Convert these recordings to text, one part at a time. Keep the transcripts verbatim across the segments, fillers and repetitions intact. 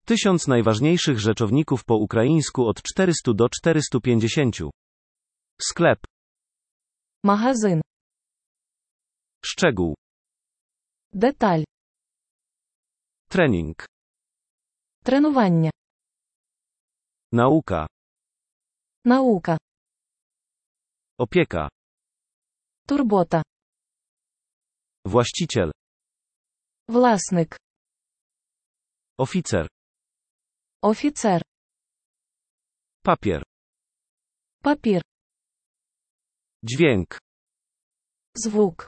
Tysiąc najważniejszych rzeczowników po ukraińsku od czterystu do czterystu pięćdziesięciu. Sklep. Магазин. Szczegół. Деталь. Trening. Тренування. Nauka. Наука. Opieka. Турбота. Właściciel. Власник. Oficer. Офіцер. Papier. Папір. Dźwięk. Звук.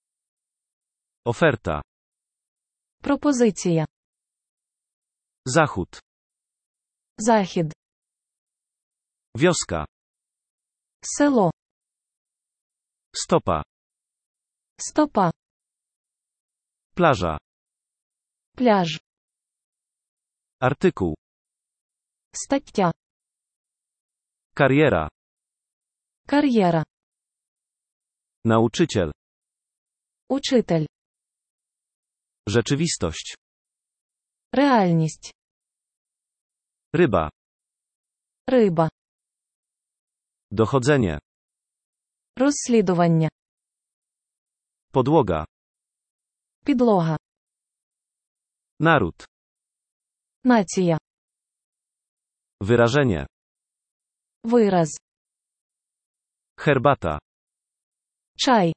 Oferta. Пропозиція. Zachód. Захід. Wioska. Село. Stopa. Стопа. Plaża. Пляж. Artykuł. Стаття. Kariera. Кар'єра. Nauczyciel. Учитель. Rzeczywistość. Реальність. Ryba. Риба. Dochodzenie. Розслідування. Podłoga. Підлога. Naród. Нація. Wyrażenie. Вираз. Herbata. Чай.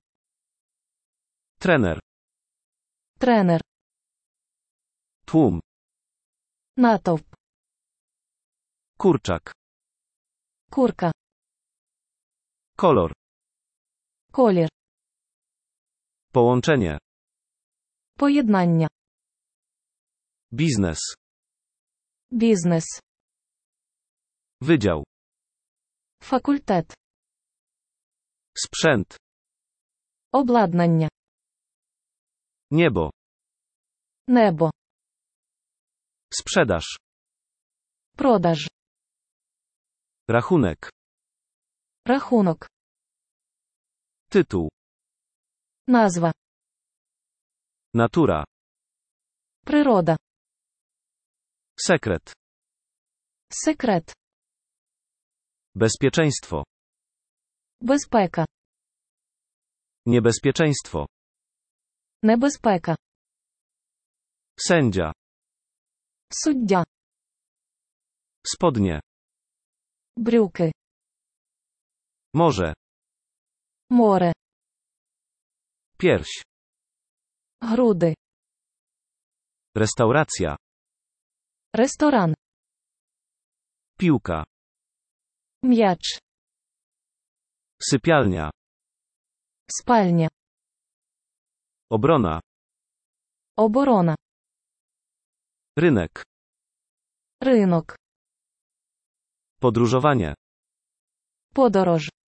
Trener. Тренер. Tłum. Натовп. Kurczak. Курка. Kolor. Колір. Połączenie. Поєднання. Biznes. Бізнес. Wydział. Факультет. Sprzęt. Обладнання. Niebo. Небо. Sprzedaż. Продаж. Rachunek. Рахунок. Tytuł. Назва. Natura. Природа. Sekret. Секрет. Bezpieczeństwo. Безпека. Niebezpieczeństwo. Небезпека. Sędzia. Суддя. Spodnie. Брюки. Morze. Море. Pierś. Груди. Restauracja. Ресторан. Piłka. М'яч. Sypialnia. Спальня. Obrona. Оборона. Rynek. Ринок. Podróżowanie. Подорож.